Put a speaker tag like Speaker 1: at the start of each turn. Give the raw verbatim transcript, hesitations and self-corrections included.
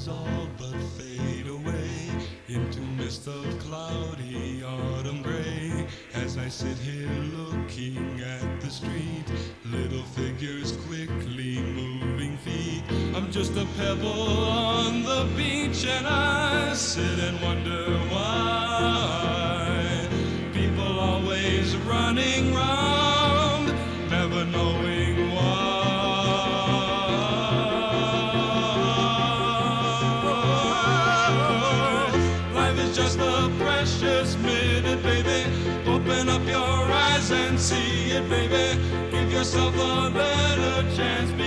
Speaker 1: colors all but fade away into mist of cloudy autumn gray. As I sit here looking at the street, little figures quickly moving feet. I'm just a pebble on the beach, and I sit and wonder why people always running round, never knowing why. Life is just a precious minute, baby. Open up your eyes and see it, baby. Give yourself a better chance.